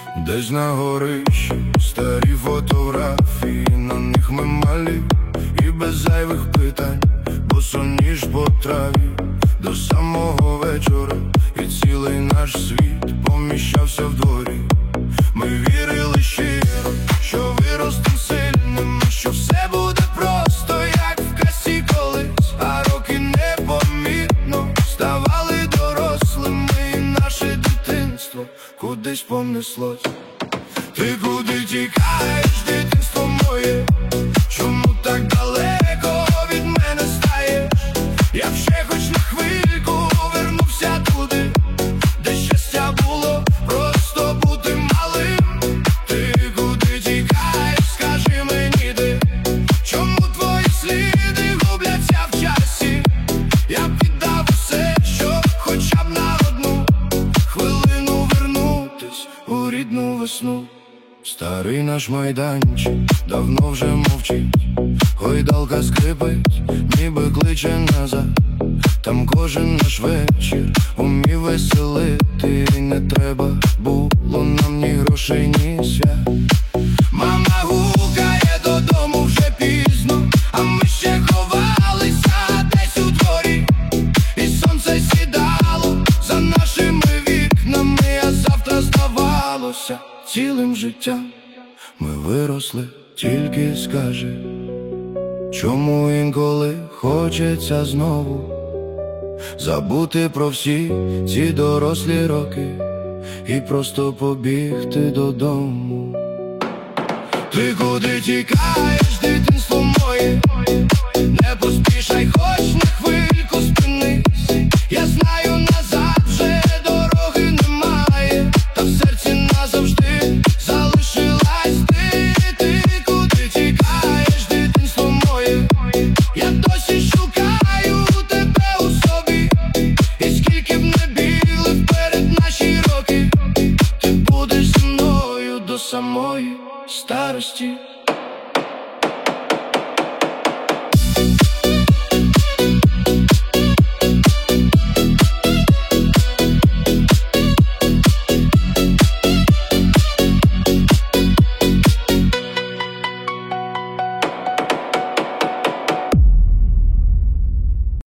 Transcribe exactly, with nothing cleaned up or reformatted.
Десь на горищі старі фотографії, на них ми малі і без зайвих питань, босоніж по траві до самого вечора, і цілий наш світ поміщався в дворі. Ми вірили щиро, що виростем сильними, що все буде просто, як в казці колись. А роки непомітно ставали дорослими, і наше дитинство кудись понеслось. Ти куди тікаєш, дитинство моє? Чому так далеко від мене стаєш? Я б ще хоч на хвильку вернувся туди, де щастя було просто бути малим. Ти куди тікаєш, скажи мені ти? Чому твої сліди губляться в часі? Я б віддав усе, щоб хоча б на одну хвилину вернутись у рідну весну. Старий наш майданчик давно вже мовчить, гойдалка скрипить, ніби кличе назад. Там кожен наш вечір умів веселити, і не треба було нам ні грошей, ні свят. Мама гукає додому вже пізно, а ми ще ховалися десь у дворі. І сонце сідало за нашими вікнами, а завтра здавалося цілим життям. Ми виросли, тільки скажи, чому інколи хочеться знову забути про всі ці дорослі роки і просто побігти додому. Ти куди тікаєш, дитинство моє? Не поспішай, хоч на хвильку спинись. Я знаю, назад вже дороги немає, та в серці назавжди залишилась ти. Ти куди тікаєш, дитинство моє? Я досі шукаю тебе у собі, і скільки б не біли вперед наші роки, ти будеш зі мною до самої старості.